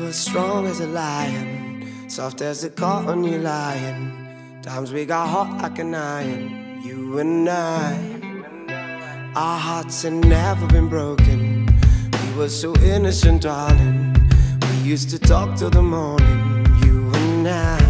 were strong as a lion, soft as a cotton, you lying. Times we got hot like an iron, you and I. Our hearts had never been broken. We were so innocent, darling. We used to talk till the morning, you and I.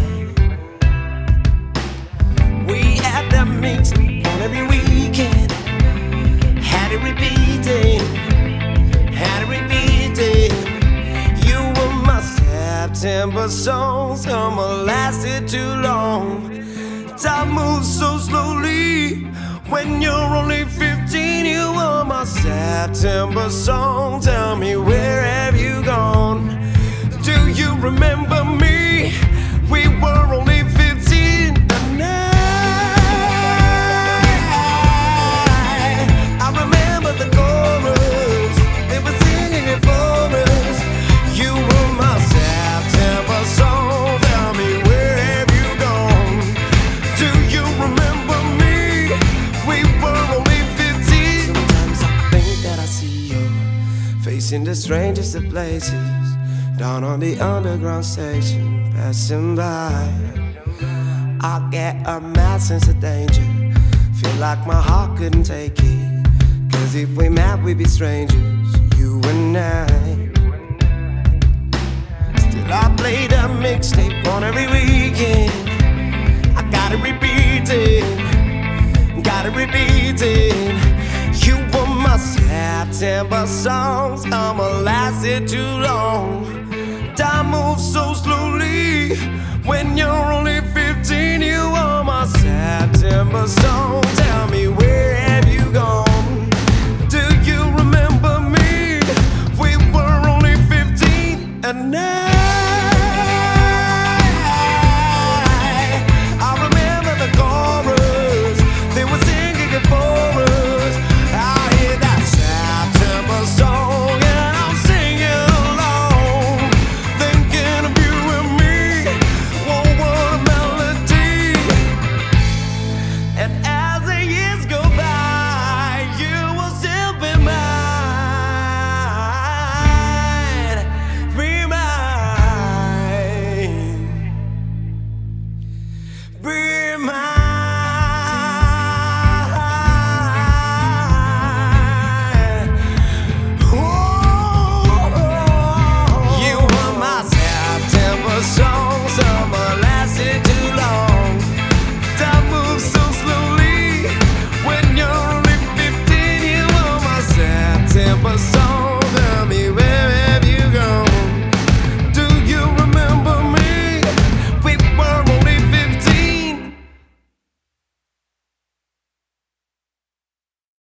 We had that mixtape on every weekend. Had it repeating, had it repeating. You were my September song. Summer lasted too long. Time moves so slowly when you're only 15. You were my September song. Tell me, where have you gone? Do you remember me? We were only 15 and I remember the chorus. They were singing it for us. You were my September song. Tell me, where have you gone? Do you remember me? We were only 15. Sometimes I think that I see you facing the strangest of places, down on the underground station, passing by. I get a mad sense of danger, feel like my heart couldn't take it. Cause if we met, we'd be strangers, you and I. Still I play that mixtape on every weekend. I gotta repeat it, gotta repeat it. You were my September song. Summer lasted too long. Time moves so slowly when you're only 15. You are my September song. Tell me, where have you gone? Do you remember me? We were only 15 and now